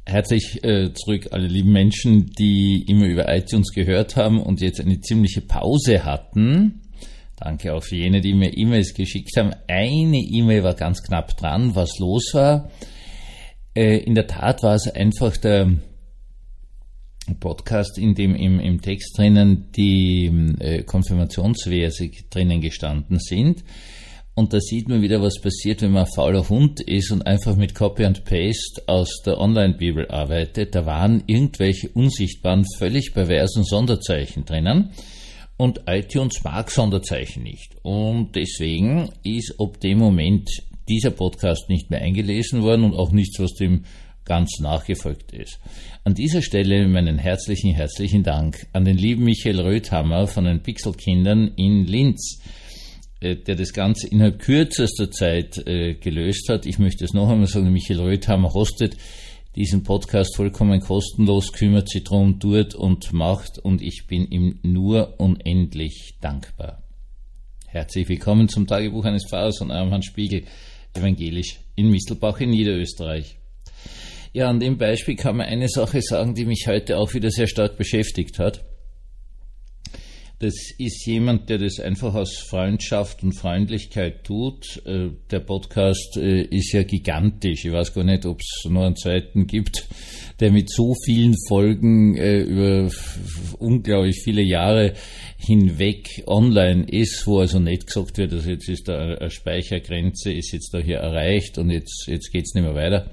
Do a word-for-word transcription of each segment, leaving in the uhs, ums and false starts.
Herzlich äh, zurück alle lieben Menschen, die immer über iTunes gehört haben und jetzt eine ziemliche Pause hatten. Danke auch für jene, die mir E-Mails geschickt haben. Eine E-Mail war ganz knapp dran, was los war. Äh, in der Tat war es einfach der Podcast, in dem im, im Text drinnen die äh, Konfirmationsverse drinnen gestanden sind. Und da sieht man wieder, was passiert, wenn man ein fauler Hund ist und einfach mit Copy and Paste aus der Online-Bibel arbeitet. Da waren irgendwelche unsichtbaren, völlig perversen Sonderzeichen drinnen. Und iTunes mag Sonderzeichen nicht. Und deswegen ist ab dem Moment dieser Podcast nicht mehr eingelesen worden und auch nichts, was dem ganz nachgefolgt ist. An dieser Stelle meinen herzlichen, herzlichen Dank an den lieben Michael Röthammer von den Pixelkindern in Linz, der das Ganze innerhalb kürzester Zeit äh, gelöst hat. Ich möchte es noch einmal sagen, Michael Röthammer hostet diesen Podcast vollkommen kostenlos, kümmert sich drum, tut und macht und ich bin ihm nur unendlich dankbar. Herzlich willkommen zum Tagebuch eines Pfarrers von eurem Hans Spiegel, evangelisch in Mistelbach in Niederösterreich. Ja, an dem Beispiel kann man eine Sache sagen, die mich heute auch wieder sehr stark beschäftigt hat. Das ist jemand, der das einfach aus Freundschaft und Freundlichkeit tut. Der Podcast ist ja gigantisch. Ich weiß gar nicht, ob es noch einen zweiten gibt, der mit so vielen Folgen über unglaublich viele Jahre hinweg online ist, wo also nicht gesagt wird, also jetzt ist da eine Speichergrenze, ist jetzt da hier erreicht und jetzt, jetzt geht's nicht mehr weiter.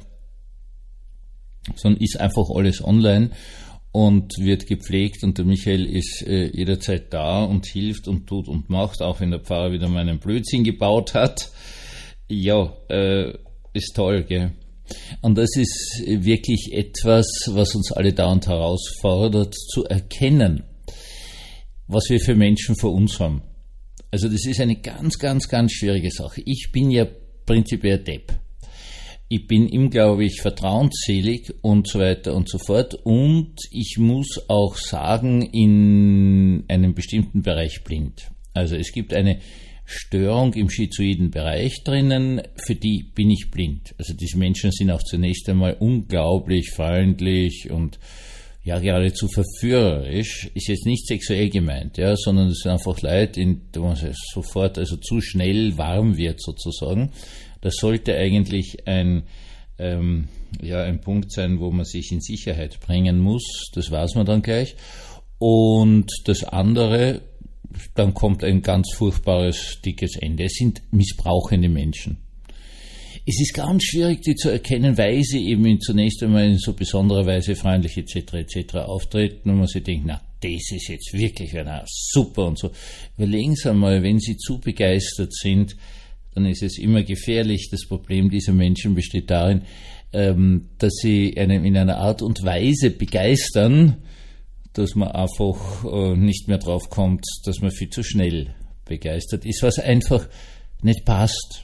Sondern ist einfach alles online und wird gepflegt und der Michael ist äh, jederzeit da und hilft und tut und macht, auch wenn der Pfarrer wieder mal einen Blödsinn gebaut hat. Ja, äh, ist toll, gell? Und das ist wirklich etwas, was uns alle dauernd herausfordert, zu erkennen, was wir für Menschen vor uns haben. Also das ist eine ganz, ganz, ganz schwierige Sache. Ich bin ja prinzipiell Depp. Ich bin ihm, glaube ich, vertrauensselig und so weiter und so fort. Und ich muss auch sagen, in einem bestimmten Bereich blind. Also es gibt eine Störung im schizoiden Bereich drinnen, für die bin ich blind. Also diese Menschen sind auch zunächst einmal unglaublich freundlich und ja geradezu verführerisch. Ist jetzt nicht sexuell gemeint, ja, sondern es sind einfach Leute, in wo man sofort also zu schnell warm wird sozusagen. Das sollte eigentlich ein, ähm, ja, ein Punkt sein, wo man sich in Sicherheit bringen muss. Das weiß man dann gleich. Und das andere, dann kommt ein ganz furchtbares, dickes Ende. Es sind missbrauchende Menschen. Es ist ganz schwierig, die zu erkennen, weil sie eben zunächst einmal in so besonderer Weise freundlich et cetera et cetera auftreten und man sich denkt, na, das ist jetzt wirklich na, super und so. Überlegen Sie einmal, wenn Sie zu begeistert sind, dann ist es immer gefährlich. Das Problem dieser Menschen besteht darin, ähm, dass sie einem in einer Art und Weise begeistern, dass man einfach äh, nicht mehr drauf kommt, dass man viel zu schnell begeistert ist, was einfach nicht passt.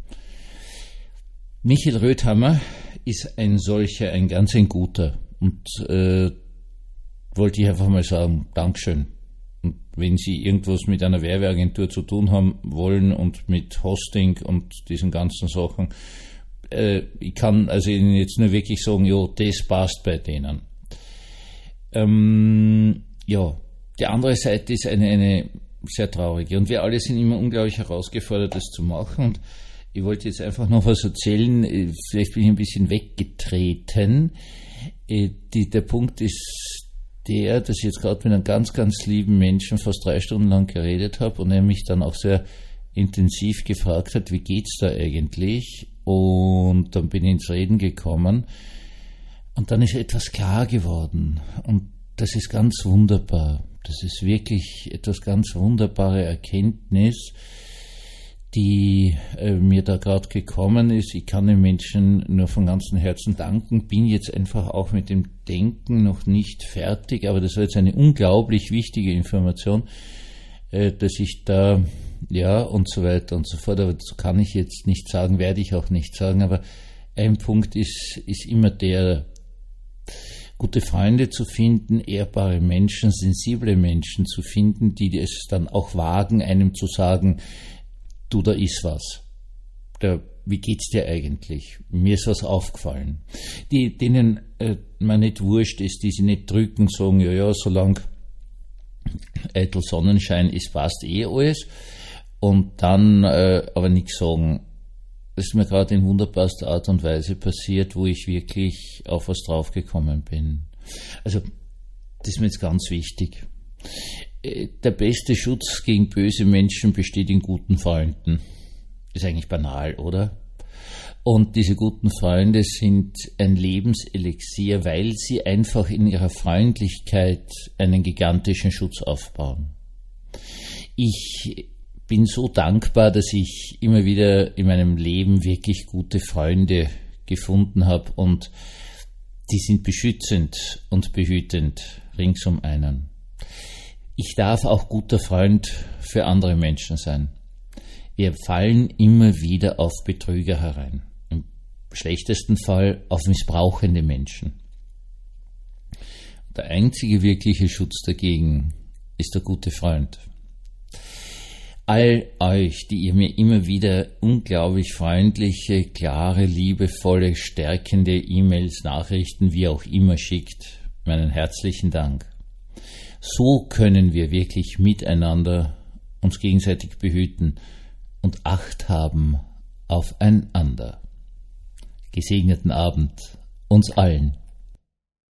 Michael Röthammer ist ein solcher, ein ganz ein guter und äh, wollte ich einfach mal sagen, Dankeschön. Und wenn Sie irgendwas mit einer Werbeagentur zu tun haben wollen und mit Hosting und diesen ganzen Sachen, äh, ich kann also Ihnen jetzt nur wirklich sagen, ja, das passt bei denen. Ähm, ja, die andere Seite ist eine, eine sehr traurige und wir alle sind immer unglaublich herausgefordert, das zu machen und ich wollte jetzt einfach noch was erzählen, vielleicht bin ich ein bisschen weggetreten. Die, der Punkt ist der, dass ich jetzt gerade mit einem ganz, ganz lieben Menschen fast drei Stunden lang geredet habe und er mich dann auch sehr intensiv gefragt hat, wie geht's da eigentlich? Und dann bin ich ins Reden gekommen und dann ist etwas klar geworden und das ist ganz wunderbar. Das ist wirklich etwas ganz wunderbare Erkenntnis, die äh, mir da gerade gekommen ist. Ich kann den Menschen nur von ganzem Herzen danken, bin jetzt einfach auch mit dem Denken noch nicht fertig, aber das war jetzt eine unglaublich wichtige Information, äh, dass ich da, ja, und so weiter und so fort, aber das kann ich jetzt nicht sagen, werde ich auch nicht sagen, aber ein Punkt ist, ist immer der, gute Freunde zu finden, ehrbare Menschen, sensible Menschen zu finden, die es dann auch wagen, einem zu sagen, du, da ist was. Der wie geht's dir eigentlich? Mir ist was aufgefallen. Die, denen äh, man nicht wurscht ist, die sie nicht drücken, sagen, ja, ja, solange eitel Sonnenschein ist, passt eh alles. Und dann äh, aber nichts sagen. Das ist mir gerade in wunderbarster Art und Weise passiert, wo ich wirklich auf was draufgekommen bin. Also, das ist mir jetzt ganz wichtig. Der beste Schutz gegen böse Menschen besteht in guten Freunden. Ist eigentlich banal, oder? Und diese guten Freunde sind ein Lebenselixier, weil sie einfach in ihrer Freundlichkeit einen gigantischen Schutz aufbauen. Ich bin so dankbar, dass ich immer wieder in meinem Leben wirklich gute Freunde gefunden habe und die sind beschützend und behütend rings um einen. Ich darf auch guter Freund für andere Menschen sein. Wir fallen immer wieder auf Betrüger herein. Im schlechtesten Fall auf missbrauchende Menschen. Der einzige wirkliche Schutz dagegen ist der gute Freund. All euch, die ihr mir immer wieder unglaublich freundliche, klare, liebevolle, stärkende E-Mails, Nachrichten, wie auch immer schickt, meinen herzlichen Dank. So können wir wirklich miteinander uns gegenseitig behüten und Acht haben aufeinander. Gesegneten Abend uns allen.